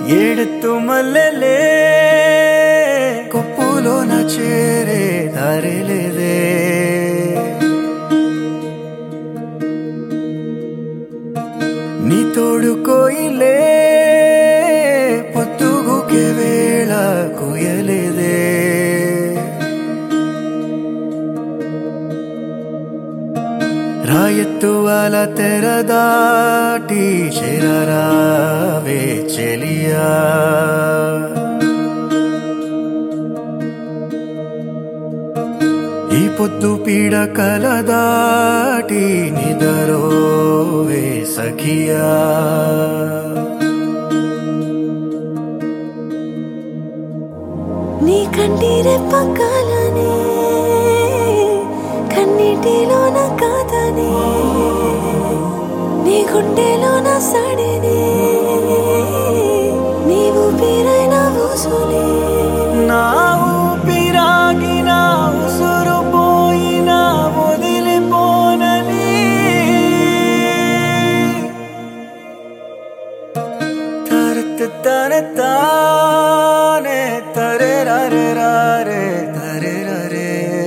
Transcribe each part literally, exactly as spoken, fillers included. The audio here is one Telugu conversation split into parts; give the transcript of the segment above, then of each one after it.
ఏడెత్తు మల్లెలే కొప్పులోన చేరే దారిలేదే నీ తోడు కోయిలే పొత్తుగుకే వేళ కోయలేదే రాయెత్తు అల తెరదాటి చేరరావే చెలియా ఈ పొద్దు పీడ కలదాటి నిదరోవే సఖియా నీ కంటి రెప్పకాలనే కన్నీటిలోన కాదనే నీ గుండెలోన సడినే నీవు పీరైన ఊసులే నా ఊపిరాగిన ఉసురు పోయిన వదిలిపోనని తరత తన తానే తరే రే రే తరే రే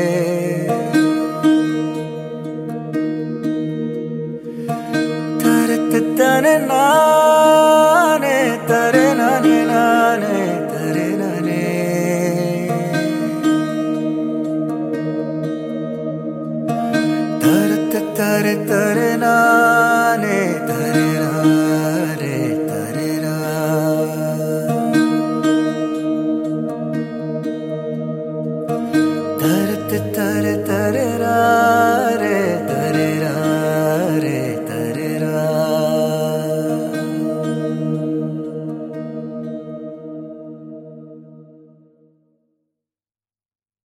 తరత తన నానే తరే నానే నానే తరే నానే తరత తరే తరే నానే తరే రే తరే రా తరత తరే తరే రా